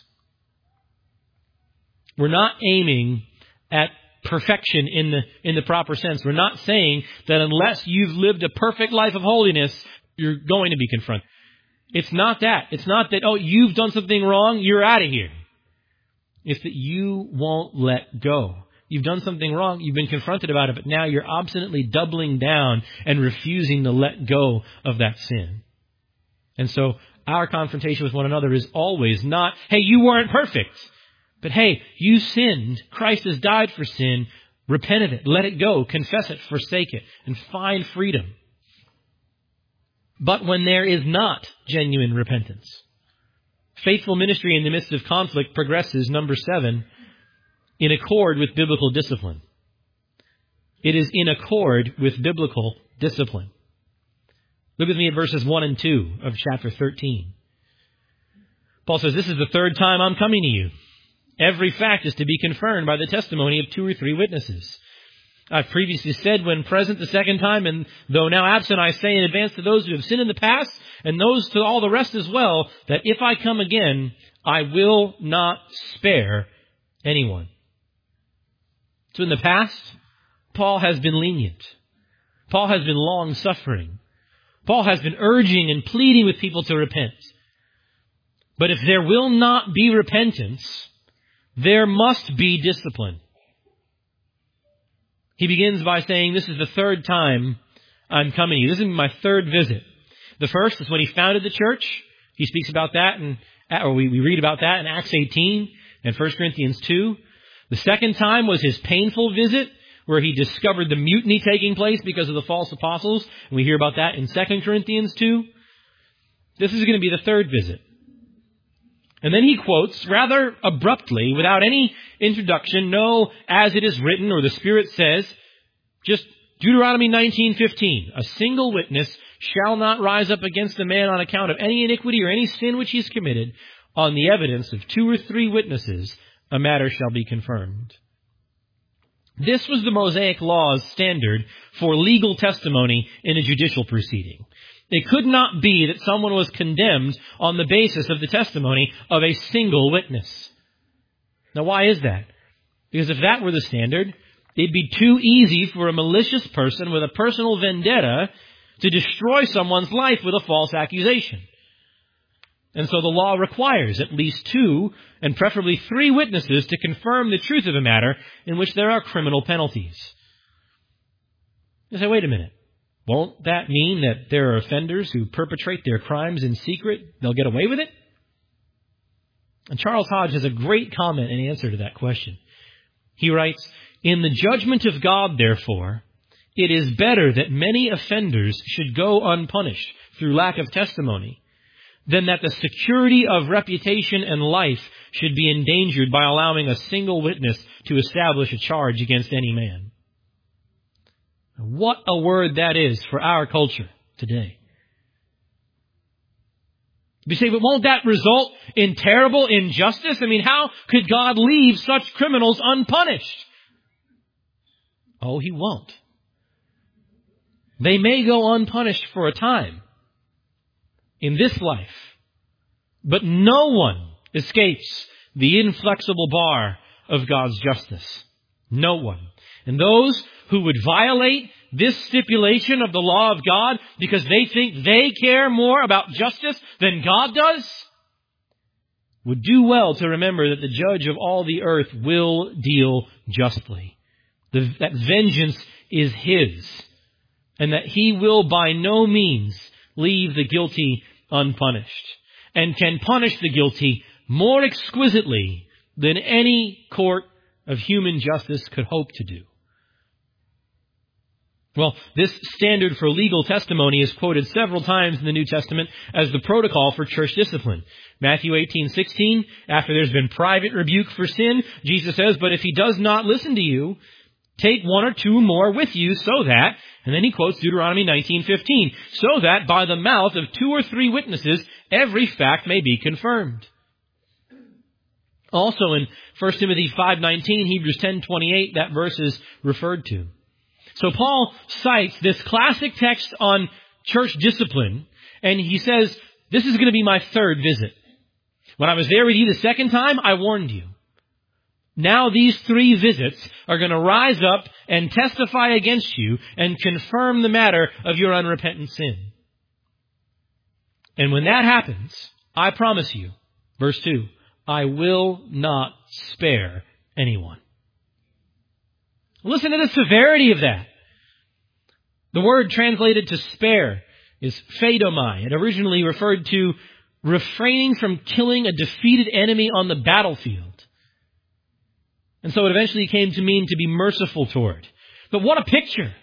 We're not aiming at perfection in the in the proper sense. We're not saying that unless you've lived a perfect life of holiness, you're going to be confronted. It's not that. It's not that, oh, you've done something wrong, you're out of here. It's that you won't let go. You've done something wrong, you've been confronted about it, but now you're obstinately doubling down and refusing to let go of that sin. And so our confrontation with one another is always not, hey, you weren't perfect. But hey, you sinned. Christ has died for sin. Repent of it. Let it go. Confess it. Forsake it. And find freedom. But when there is not genuine repentance, faithful ministry in the midst of conflict progresses, number seven, in accord with biblical discipline. It is in accord with biblical discipline. Look with me at verses one and two of chapter thirteen. Paul says, this is the third time I'm coming to you. Every fact is to be confirmed by the testimony of two or three witnesses. I've previously said when present the second time, and though now absent, I say in advance to those who have sinned in the past, and those to all the rest as well, that if I come again, I will not spare anyone. So in the past, Paul has been lenient. Paul has been long-suffering. Paul has been urging and pleading with people to repent. But if there will not be repentance, there must be discipline. He begins by saying, this is the third time I'm coming to you. This is my third visit. The first is when he founded the church. He speaks about that, and or we, we read about that in Acts eighteen and First Corinthians two. The second time was his painful visit, where he discovered the mutiny taking place because of the false apostles. And we hear about that in Second Corinthians two. This is going to be the third visit. And then he quotes rather abruptly, without any introduction, no, as it is written, or the Spirit says, just Deuteronomy nineteen fifteen. A single witness shall not rise up against a man on account of any iniquity or any sin which he's committed. On the evidence of two or three witnesses, a matter shall be confirmed. This was the Mosaic Law's standard for legal testimony in a judicial proceeding. It could not be that someone was condemned on the basis of the testimony of a single witness. Now, why is that? Because if that were the standard, it'd be too easy for a malicious person with a personal vendetta to destroy someone's life with a false accusation. And so the law requires at least two, and preferably three witnesses to confirm the truth of a matter in which there are criminal penalties. You say, wait a minute. Won't that mean that there are offenders who perpetrate their crimes in secret? They'll get away with it? And Charles Hodge has a great comment in answer to that question. He writes, in the judgment of God, therefore, it is better that many offenders should go unpunished through lack of testimony than that the security of reputation and life should be endangered by allowing a single witness to establish a charge against any man. What a word that is for our culture today. You say, but won't that result in terrible injustice? I mean, how could God leave such criminals unpunished? Oh, He won't. They may go unpunished for a time in this life, but no one escapes the inflexible bar of God's justice. No one. And those who would violate this stipulation of the law of God because they think they care more about justice than God does, would do well to remember that the judge of all the earth will deal justly. The, that vengeance is His, and that He will by no means leave the guilty unpunished, and can punish the guilty more exquisitely than any court of human justice could hope to do. Well, this standard for legal testimony is quoted several times in the New Testament as the protocol for church discipline. Matthew eighteen sixteen, after there's been private rebuke for sin, Jesus says, "But if he does not listen to you, take one or two more with you so that," and then he quotes Deuteronomy nineteen fifteen, "so that by the mouth of two or three witnesses every fact may be confirmed." Also in First Timothy five nineteen, Hebrews ten twenty-eight, that verse is referred to. So Paul cites this classic text on church discipline, and he says, this is going to be my third visit. When I was there with you the second time, I warned you. Now these three visits are going to rise up and testify against you and confirm the matter of your unrepentant sin. And when that happens, I promise you, verse two, I will not spare anyone. Listen to the severity of that. The word translated to spare is phaedomai. It originally referred to refraining from killing a defeated enemy on the battlefield. And so it eventually came to mean to be merciful toward. But what a picture!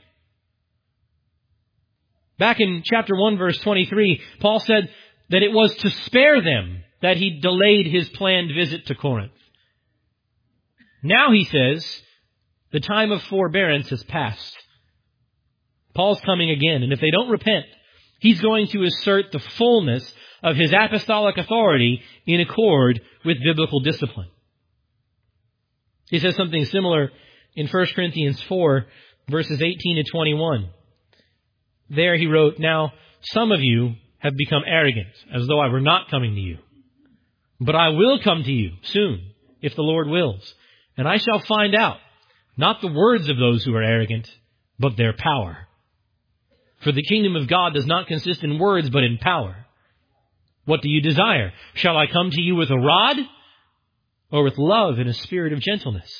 Back in chapter one, verse twenty-three, Paul said that it was to spare them that he delayed his planned visit to Corinth. Now he says, the time of forbearance has passed. Paul's coming again, and if they don't repent, he's going to assert the fullness of his apostolic authority in accord with biblical discipline. He says something similar in First Corinthians four, verses eighteen to twenty-one. There he wrote, "Now some of you have become arrogant, as though I were not coming to you. But I will come to you soon, if the Lord wills, and I shall find out not the words of those who are arrogant, but their power. For the kingdom of God does not consist in words, but in power. What do you desire? Shall I come to you with a rod, or with love and a spirit of gentleness?"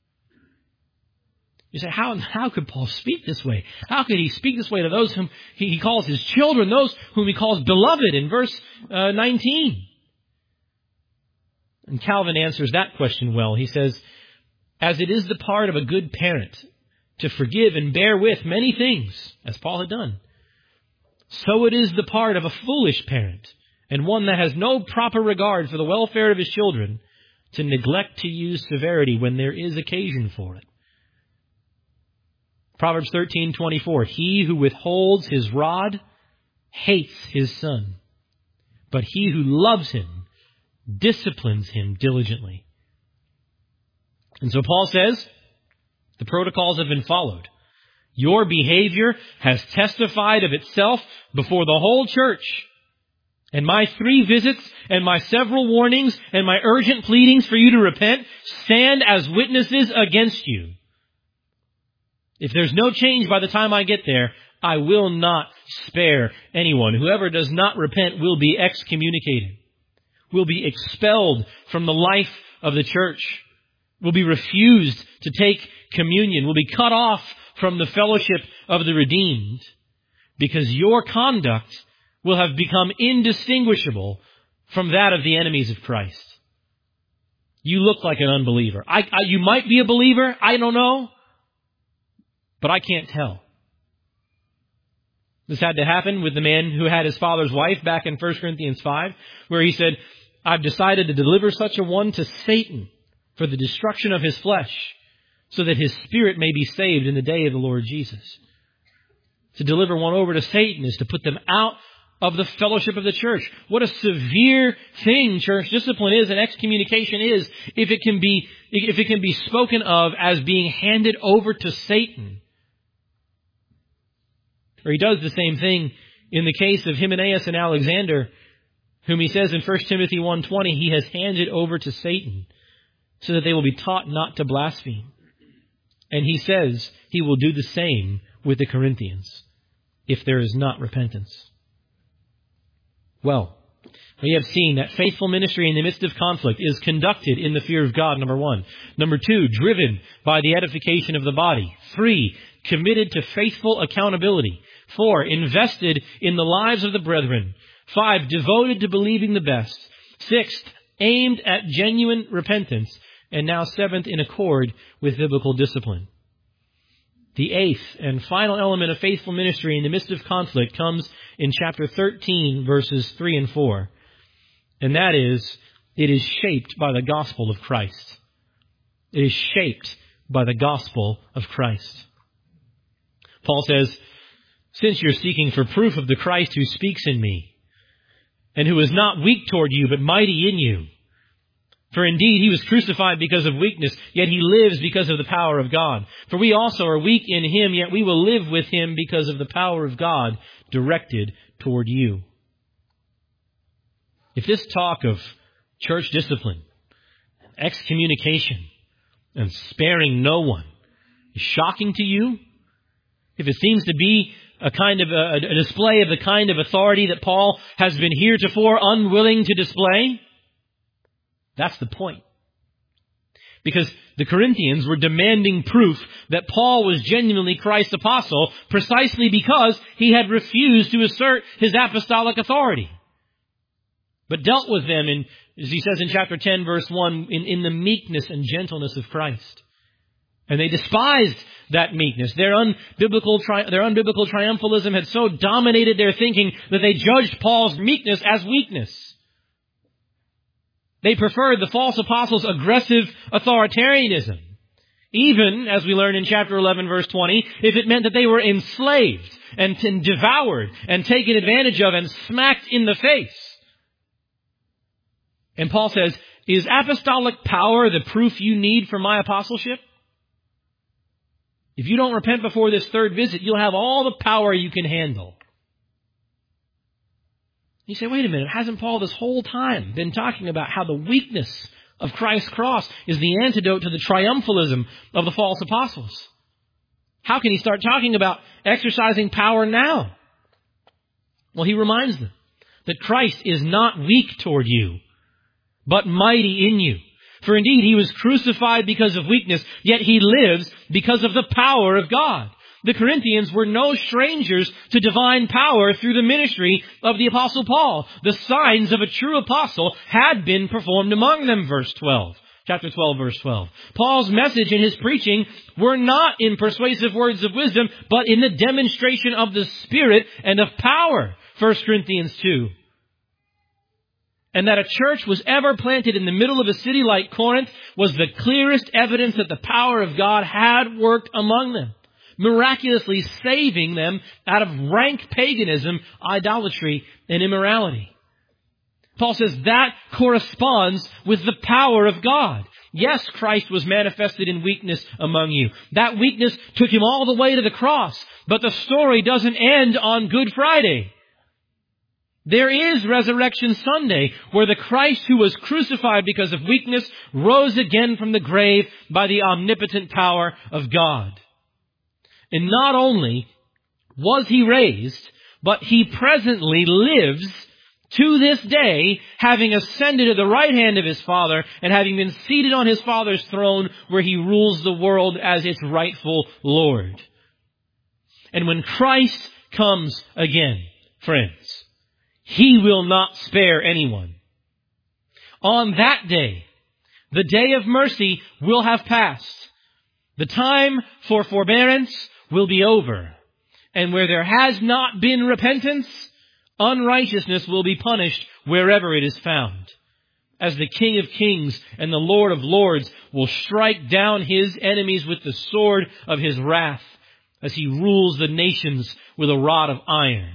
You say, how, how could Paul speak this way? How could he speak this way to those whom he, he calls his children, those whom he calls beloved in verse uh, nineteen? And Calvin answers that question well. He says, "As it is the part of a good parent to forgive and bear with many things, as Paul had done, so it is the part of a foolish parent, and one that has no proper regard for the welfare of his children, to neglect to use severity when there is occasion for it." Proverbs thirteen twenty-four, "He who withholds his rod hates his son, but he who loves him disciplines him diligently." And so Paul says, the protocols have been followed. Your behavior has testified of itself before the whole church. And my three visits and my several warnings and my urgent pleadings for you to repent stand as witnesses against you. If there's no change by the time I get there, I will not spare anyone. Whoever does not repent will be excommunicated, will be expelled from the life of the church, will be refused to take communion, will be cut off from the fellowship of the redeemed, because your conduct will have become indistinguishable from that of the enemies of Christ. You look like an unbeliever. I, I, you might be a believer, I don't know, but I can't tell. This had to happen with the man who had his father's wife back in First Corinthians five, where he said, "I've decided to deliver such a one to Satan for the destruction of his flesh, so that his spirit may be saved in the day of the Lord Jesus." To deliver one over to Satan is to put them out of the fellowship of the church. What a severe thing church discipline is and excommunication is if it can be, if it can be spoken of as being handed over to Satan. Or he does the same thing in the case of Hymenaeus and Alexander, whom he says in First Timothy one twenty, he has handed over to Satan so that they will be taught not to blaspheme. And he says he will do the same with the Corinthians if there is not repentance? Well, we have seen that faithful ministry in the midst of conflict is conducted in the fear of God, number one. Number two, driven by the edification of the body. Three, committed to faithful accountability. Four, invested in the lives of the brethren. Five, devoted to believing the best. Sixth, aimed at genuine repentance. And now seventh, in accord with biblical discipline. The eighth and final element of faithful ministry in the midst of conflict comes in chapter thirteen, verses three and four. And that is, it is shaped by the gospel of Christ. It is shaped by the gospel of Christ. Paul says, since you're seeking for proof of the Christ who speaks in me, and who is not weak toward you, but mighty in you. For indeed, he was crucified because of weakness, yet he lives because of the power of God. For we also are weak in him, yet we will live with him because of the power of God directed toward you. If this talk of church discipline, excommunication, and sparing no one is shocking to you, if it seems to be a kind of a, a display of the kind of authority that Paul has been heretofore unwilling to display, that's the point. Because the Corinthians were demanding proof that Paul was genuinely Christ's apostle precisely because he had refused to assert his apostolic authority. But dealt with them, in, as he says in chapter ten, verse one, in, in the meekness and gentleness of Christ. And they despised that meekness. Their unbiblical, tri- their unbiblical triumphalism had so dominated their thinking that they judged Paul's meekness as weakness. They preferred the false apostles' aggressive authoritarianism. Even, as we learn in chapter eleven, verse twenty, if it meant that they were enslaved and, and devoured and taken advantage of and smacked in the face. And Paul says, is apostolic power the proof you need for my apostleship? If you don't repent before this third visit, you'll have all the power you can handle. You say, wait a minute, hasn't Paul this whole time been talking about how the weakness of Christ's cross is the antidote to the triumphalism of the false apostles? How can he start talking about exercising power now? Well, he reminds them that Christ is not weak toward you, but mighty in you. For indeed, he was crucified because of weakness, yet he lives because of the power of God. The Corinthians were no strangers to divine power through the ministry of the Apostle Paul. The signs of a true apostle had been performed among them, verse twelve. Chapter twelve, verse twelve. Paul's message and his preaching were not in persuasive words of wisdom, but in the demonstration of the Spirit and of power, First Corinthians two. And that a church was ever planted in the middle of a city like Corinth was the clearest evidence that the power of God had worked among them, miraculously saving them out of rank paganism, idolatry, and immorality. Paul says that corresponds with the power of God. Yes, Christ was manifested in weakness among you. That weakness took him all the way to the cross. But the story doesn't end on Good Friday. There is Resurrection Sunday, where the Christ who was crucified because of weakness rose again from the grave by the omnipotent power of God. And not only was he raised, but he presently lives to this day, having ascended to the right hand of his Father and having been seated on his Father's throne where he rules the world as its rightful Lord. And when Christ comes again, friends, he will not spare anyone. On that day, the day of mercy will have passed. The time for forbearance will be over. And where there has not been repentance, unrighteousness will be punished wherever it is found. As the King of Kings and the Lord of Lords will strike down his enemies with the sword of his wrath, as he rules the nations with a rod of iron.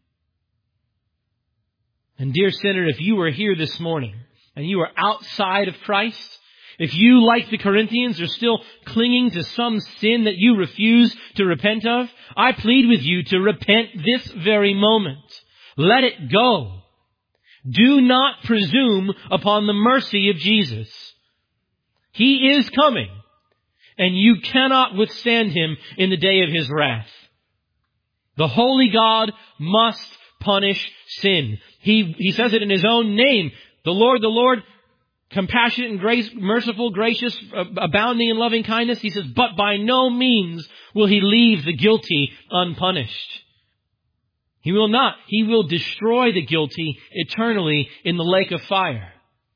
And dear sinner, if you are here this morning and you are outside of Christ, if you, like the Corinthians, are still clinging to some sin that you refuse to repent of, I plead with you to repent this very moment. Let it go. Do not presume upon the mercy of Jesus. He is coming, and you cannot withstand him in the day of his wrath. The holy God must punish sin. He, he says it in His own name. The Lord, the Lord, compassionate and grace, merciful, gracious, abounding in loving kindness. He says, but by no means will He leave the guilty unpunished. He will not. He will destroy the guilty eternally in the lake of fire.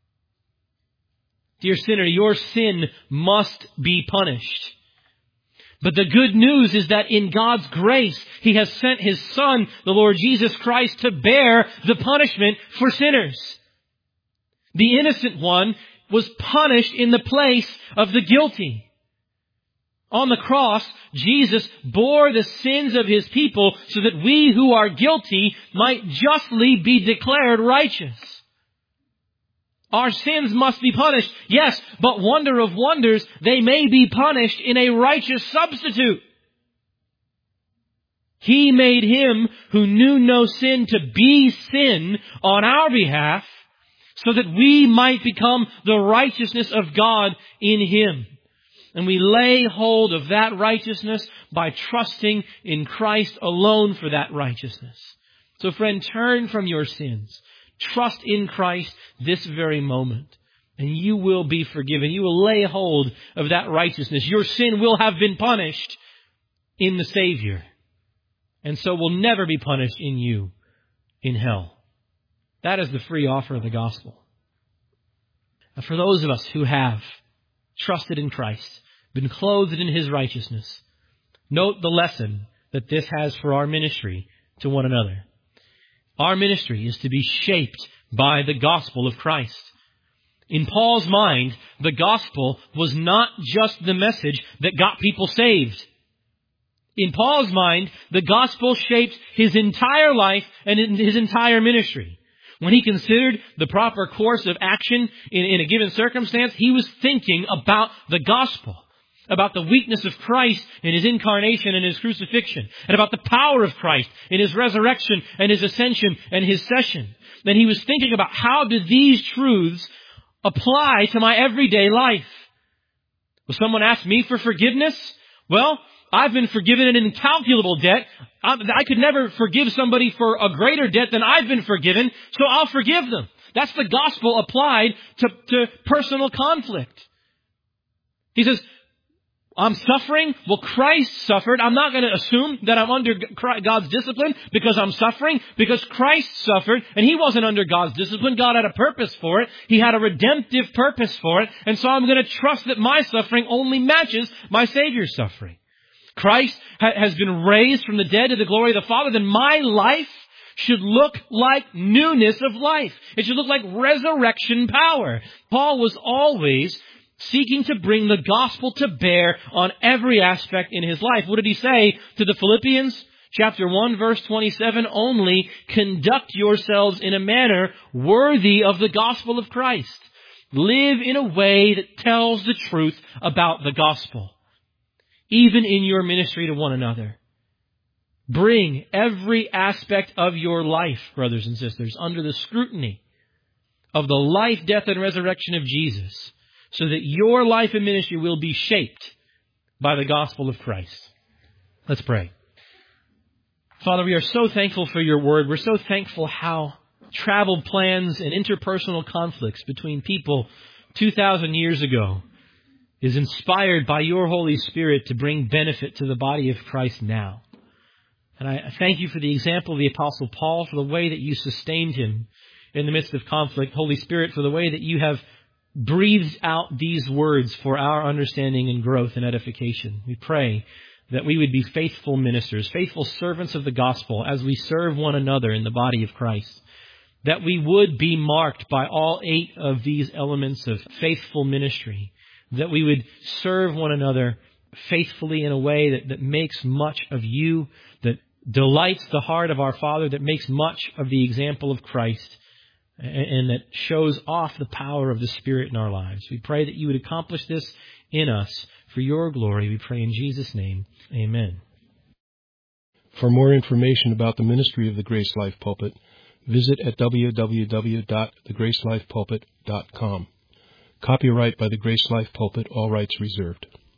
Dear sinner, your sin must be punished. But the good news is that in God's grace, He has sent His Son, the Lord Jesus Christ, to bear the punishment for sinners. The innocent one was punished in the place of the guilty. On the cross, Jesus bore the sins of His people so that we who are guilty might justly be declared righteous. Our sins must be punished, yes, but wonder of wonders, they may be punished in a righteous substitute. He made Him who knew no sin to be sin on our behalf so that we might become the righteousness of God in Him. And we lay hold of that righteousness by trusting in Christ alone for that righteousness. So friend, turn from your sins. Trust in Christ this very moment, and you will be forgiven. You will lay hold of that righteousness. Your sin will have been punished in the Savior, and so will never be punished in you in hell. That is the free offer of the gospel. And for those of us who have trusted in Christ, been clothed in His righteousness, note the lesson that this has for our ministry to one another. Our ministry is to be shaped by the gospel of Christ. In Paul's mind, the gospel was not just the message that got people saved. In Paul's mind, the gospel shaped his entire life and his entire ministry. When he considered the proper course of action in, in a given circumstance, he was thinking about the gospel, about the weakness of Christ in His incarnation and His crucifixion, and about the power of Christ in His resurrection and His ascension and His session. Then he was thinking about, how do these truths apply to my everyday life? Will someone ask me for forgiveness? Well, I've been forgiven an incalculable debt. I could never forgive somebody for a greater debt than I've been forgiven, so I'll forgive them. That's the gospel applied to, to personal conflict. He says, I'm suffering. Well, Christ suffered. I'm not going to assume that I'm under God's discipline because I'm suffering, because Christ suffered and He wasn't under God's discipline. God had a purpose for it. He had a redemptive purpose for it. And so I'm going to trust that my suffering only matches my Savior's suffering. Christ ha- has been raised from the dead to the glory of the Father. Then my life should look like newness of life. It should look like resurrection power. Paul was always seeking to bring the gospel to bear on every aspect in his life. What did he say to the Philippians? Chapter one, verse twenty-seven, only conduct yourselves in a manner worthy of the gospel of Christ. Live in a way that tells the truth about the gospel, even in your ministry to one another. Bring every aspect of your life, brothers and sisters, under the scrutiny of the life, death, and resurrection of Jesus, so that your life and ministry will be shaped by the gospel of Christ. Let's pray. Father, we are so thankful for your word. We're so thankful how travel plans and interpersonal conflicts between people two thousand years ago is inspired by your Holy Spirit to bring benefit to the body of Christ now. And I thank you for the example of the Apostle Paul, for the way that you sustained him in the midst of conflict. Holy Spirit, for the way that you have breathed out these words for our understanding and growth and edification. We pray that we would be faithful ministers, faithful servants of the gospel as we serve one another in the body of Christ. That we would be marked by all eight of these elements of faithful ministry. That we would serve one another faithfully in a way that, that makes much of you, that delights the heart of our Father, that makes much of the example of Christ, and that shows off the power of the Spirit in our lives. We pray that you would accomplish this in us for your glory. We pray in Jesus' name. Amen. For more information about the ministry of the Grace Life Pulpit, visit at w w w dot the grace life pulpit dot com. Copyright by the Grace Life Pulpit, all rights reserved.